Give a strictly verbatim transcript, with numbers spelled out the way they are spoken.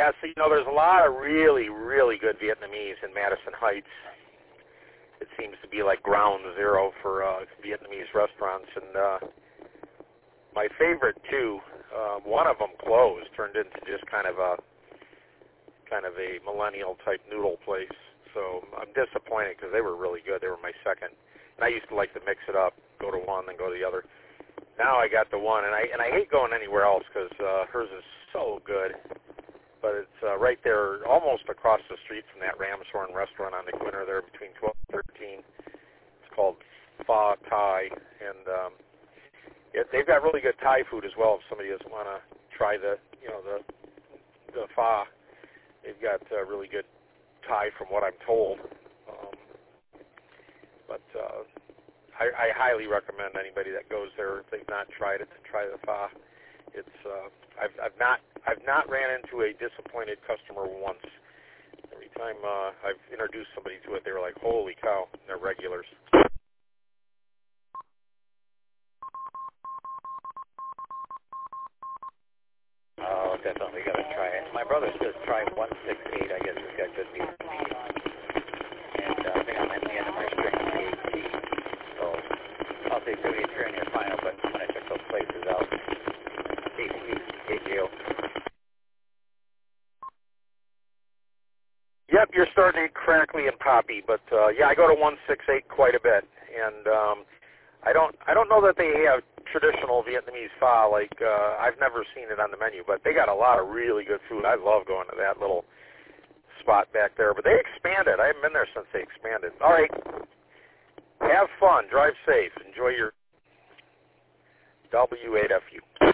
Yeah, so, you know, there's a lot of really, really good Vietnamese in Madison Heights. It seems to be like ground zero for uh, Vietnamese restaurants. And uh, my favorite two, uh, one of them closed, turned into just kind of a kind of a millennial type noodle place. So I'm disappointed because they were really good. They were my second. And I used to like to mix it up, go to one, then go to the other. Now I got the one, and I and I hate going anywhere else because uh, hers is so good. But it's uh, right there, almost across the street from that Ramshorn restaurant on the corner there between twelve and thirteen. It's called Pho Thai, and um, it, they've got really good Thai food as well. If somebody doesn't want to try the, you know, the the pho, they've got uh, really good Thai from what I'm told. Um, but uh, I, I highly recommend anybody that goes there, if they've not tried it, to try the pho. It's uh, I've I've not I've not ran into a disappointed customer once. Every time uh, I've introduced somebody to it, they were like, "Holy cow!" And they're regulars. Oh, definitely got to try it. My brother says try one six eight. I guess it's got good Vietnamese, and uh, I think I'm at the end of my string of T H C. So I'll say seventy-three on your final, but when I took those places out, T H C, K J O. Yep, you're starting to get crackly and poppy, but uh, yeah, I go to one six eight quite a bit, and um, I don't I don't know that they have traditional Vietnamese pho. Like uh, I've never seen it on the menu, but they got a lot of really good food. I love going to that little spot back there. But they expanded. I haven't been there since they expanded. All right, have fun, drive safe, enjoy your W eight F U.